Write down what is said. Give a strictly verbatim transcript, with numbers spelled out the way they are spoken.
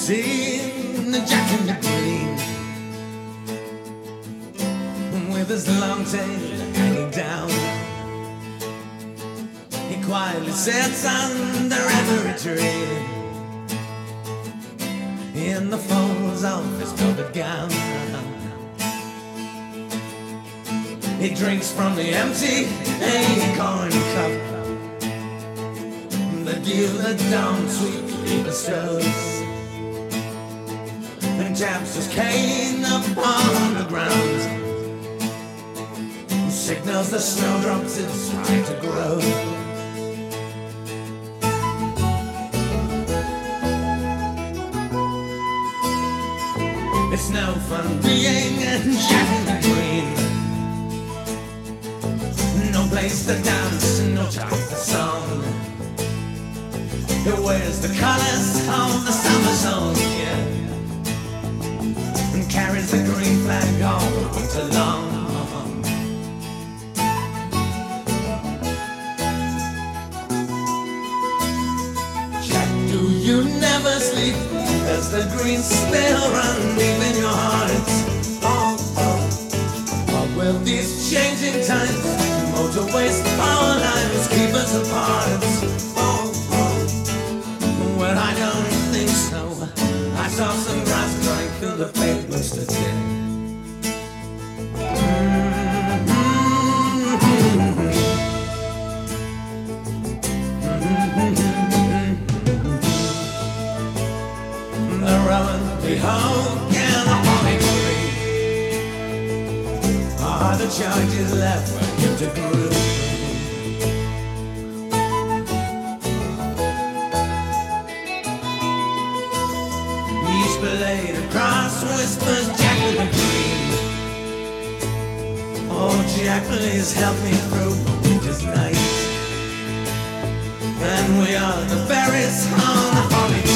seen the Jack in the Green with his long tail hanging down. He quietly sits under every tree in the folds of his velvet gown. He drinks from the empty acorn cup that give the dawn sweetly bestows, and taps his cane upon the ground, signals the snowdrops it's time to grow. It's no fun being Jack in the Green. No place to dance, no time for song. He wears the colors of the summer song, yeah, and carries the green flag all winter long. Jack, do you never sleep? Does the green still run deep in your heart? Oh, oh. What will these changing times, motorways, our lives, keep us apart? Oh, oh. Well, I don't think so. I saw some grass growing through the pavements today. The rowan, the oak, and the holly tree are the charges left for him to groove. Each blade across whispers Jack in the Green. Oh, Jack, please help me through the winter's night. And we are the berries on the holly tree.